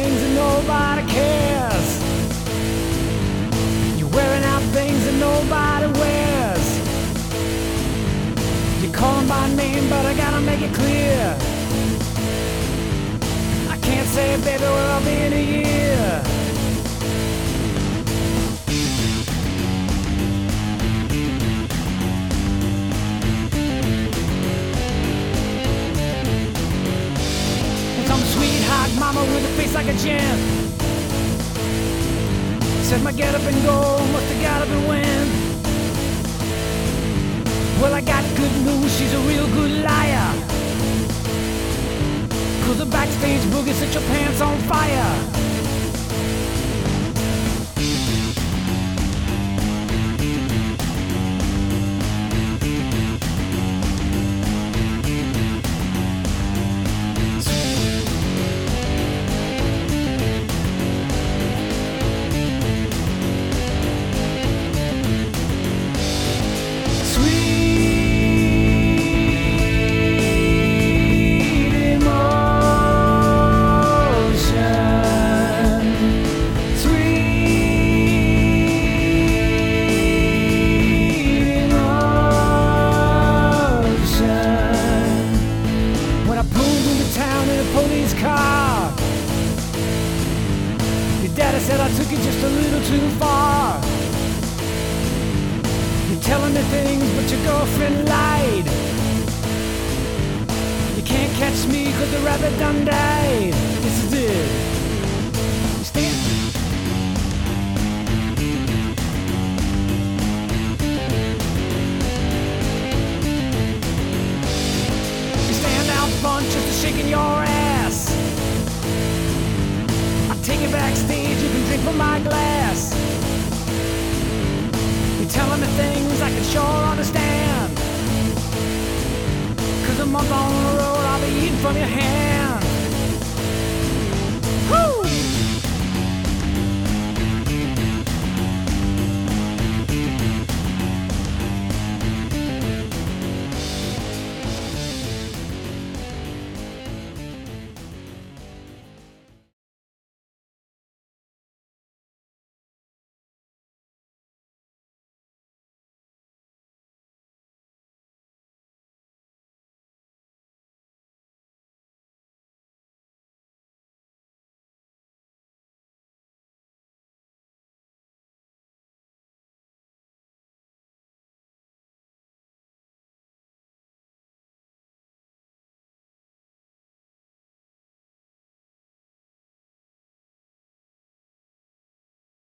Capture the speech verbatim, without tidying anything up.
things and nobody cares. You're wearing out things that nobody wears. You call them by name, but I gotta make it clear. I can't say, baby, where I'll be in a year. Sweetheart mama with a face like a gem. Said my get up and go, must have got up and win. Well, I got good news, she's a real good liar. Cause the backstage boogie set your pants on fire. Police car. Your daddy said I took it just a little too far. You're telling me things, but your girlfriend lied. You can't catch me cause the rabbit done died. Yes, it did. You stand You stand out front just a shaking your ass. Take it backstage, you can drink from my glass. You're telling me things I can sure understand. Cause a month on the road, I'll be eating from your hand.